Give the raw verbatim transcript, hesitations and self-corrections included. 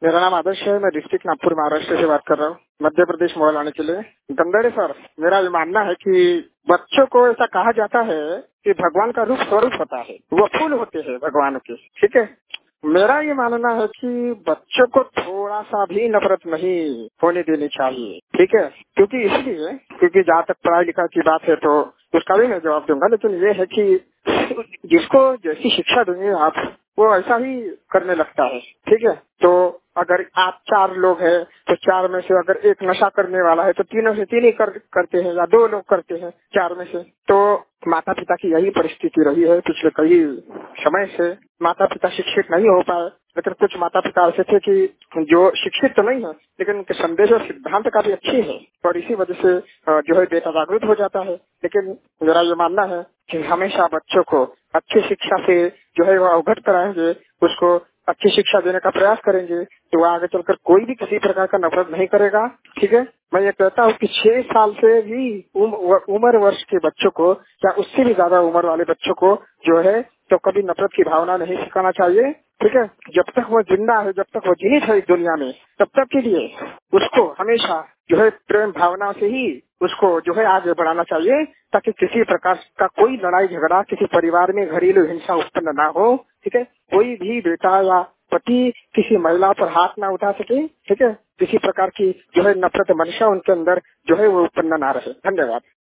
मेरा नाम आदर्श है। मैं डिस्ट्रिक्ट नागपुर महाराष्ट्र से बात कर रहा हूँ, मध्य प्रदेश मोबाइल आने के लिए। गंदड़े सर, मेरा ये मानना है कि बच्चों को ऐसा कहा जाता है कि भगवान का रूप स्वरूप होता है, वो फूल होते हैं भगवान के। ठीक है, मेरा ये मानना है कि बच्चों को थोड़ा सा भी नफरत नहीं होने देनी चाहिए। ठीक है, क्योंकि इसलिए क्योंकि जहाँ तक पढ़ाई लिखाई की बात है तो उसका भी मैं जवाब दूंगा, लेकिन ये है कि जिसको जैसी शिक्षा देंगे आप, वो ऐसा ही करने लगता है। ठीक है, तो अगर आप चार लोग हैं तो चार में से अगर एक नशा करने वाला है तो तीनों से तीन ही कर, करते हैं या दो लोग करते हैं चार में से। तो माता पिता की यही परिस्थिति रही है पिछले कई समय से। माता पिता शिक्षित नहीं हो पाए, लेकिन कुछ माता पिता ऐसे थे कि जो शिक्षित तो नहीं है लेकिन उनके संदेश और सिद्धांत काफी अच्छे हैं, और इसी वजह से जो है बेटा जागरूक हो जाता है। लेकिन मेरा ये मानना है कि हमेशा बच्चों को अच्छी शिक्षा से जो है वो अवगत कराएंगे, उसको अच्छी शिक्षा देने का प्रयास करेंगे, तो वो आगे चलकर कोई भी किसी प्रकार का नफरत नहीं करेगा। ठीक है, मैं ये कहता हूँ कि छह साल से भी उम्र वर्ष के बच्चों को या उससे भी ज्यादा उम्र वाले बच्चों को जो है तो कभी नफरत की भावना नहीं सिखाना चाहिए। ठीक है, जब तक वो जिंदा है, जब तक वो जीवित है इस दुनिया में, तब तक के लिए उसको हमेशा जो है प्रेम भावना से ही उसको जो है आगे बढ़ाना चाहिए, ताकि किसी प्रकार का कोई लड़ाई झगड़ा किसी परिवार में घरेलू हिंसा उत्पन्न ना हो। ठीक है, कोई भी बेटा या पति किसी महिला पर हाथ ना उठा सके। ठीक है, किसी प्रकार की जो है नफरत मंशा उनके अंदर जो है वो उत्पन्न ना रहे। धन्यवाद।